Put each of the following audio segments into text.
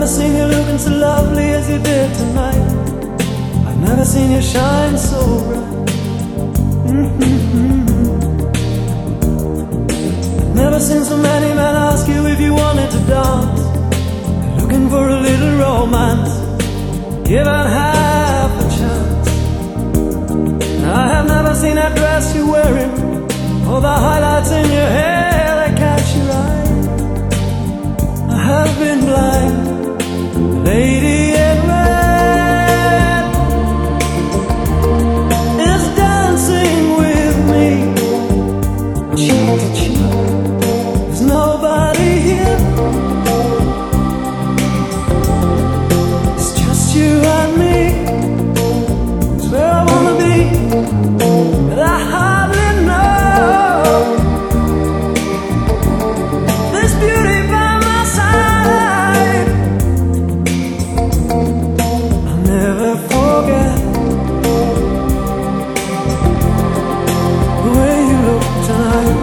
never seen you looking so lovely as you did tonight. I've never seen you shine so bright. I've never seen so many men ask you if you wanted to dance. They're looking for a little romance, given half a chance. I have never seen that dress you're wearing, or the highlights in your hair that catch your eye. I have been blind, lady in red is dancing with me, cheek to cheek. There's nobody here, it's just you and me. It's where I wanna be, but I hardly know this beauty by my side. I'll never forget the way you look tonight.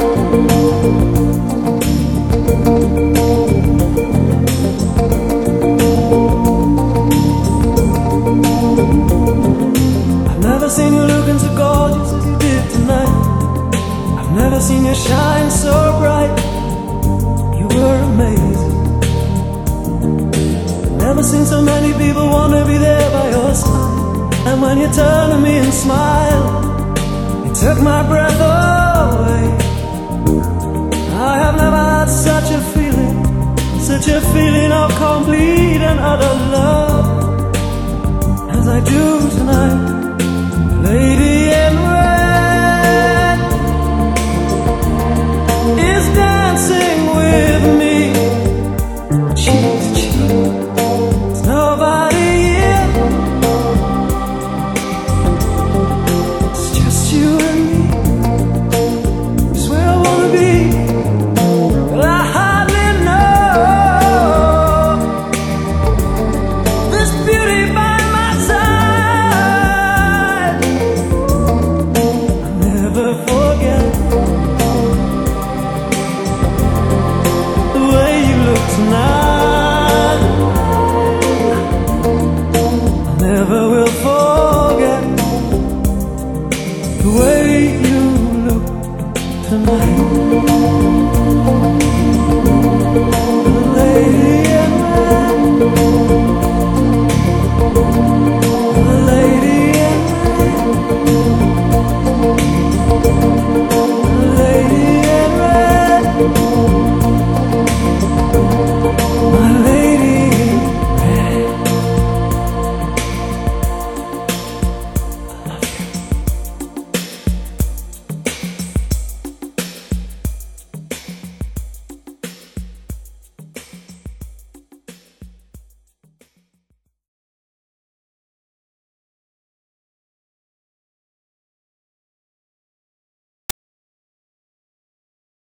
I've never seen you looking so gorgeous as you did tonight. I've never seen you shine so bright. You were amazing. Never seen so many people want to be there by your side. And when you turned to me and smiled, it took my breath away. I have never had such a feeling of complete and utter love as I do tonight, lady.